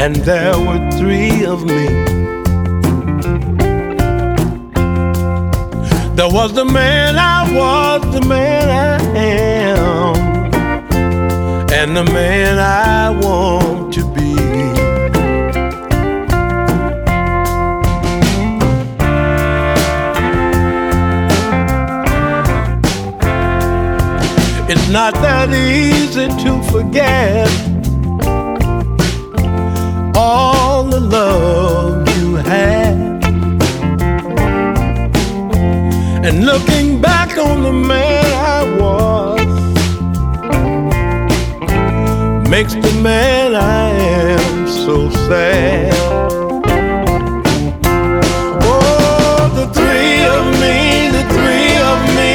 and there were three of me. There was the man I was, the man I am, and the man I want to be. It's not that easy to forget all the love you had, and looking back on the man I was makes the man I am so sad. Oh, the three of me, the three of me,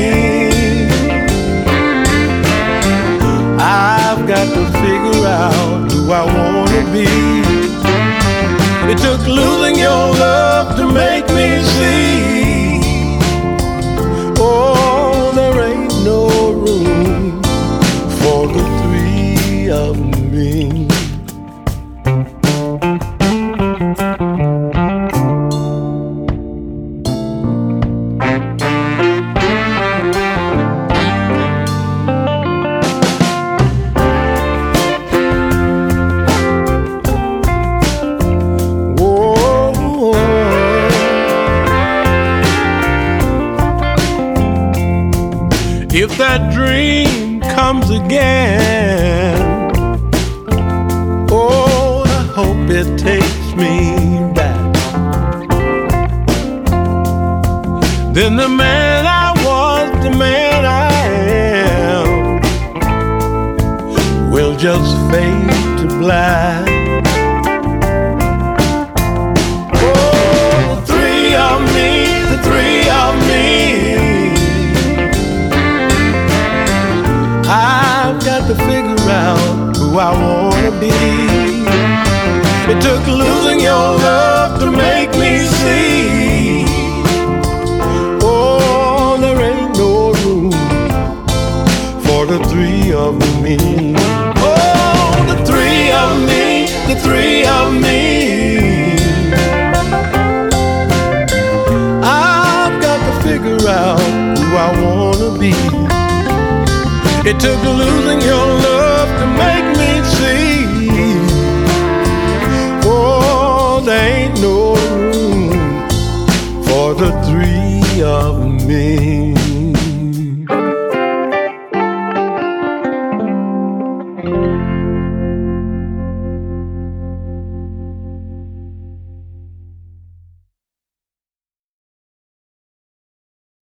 I've got to figure out who I wanna be. It took losing your love to make me see, oh, there ain't no room for the three of me. If that dream comes again, oh, I hope it takes me back. Then the man I was, the man I am, will just fade to black. Oh, the three of me, the three of me, I've got to figure out who I wanna be. It took losing your love to make me see, oh, there ain't no room for the three of me. Oh, the three of me, the three of me, I've got to figure out who I wanna be. It took losing your love to make me see, oh, there ain't no room for the three of me.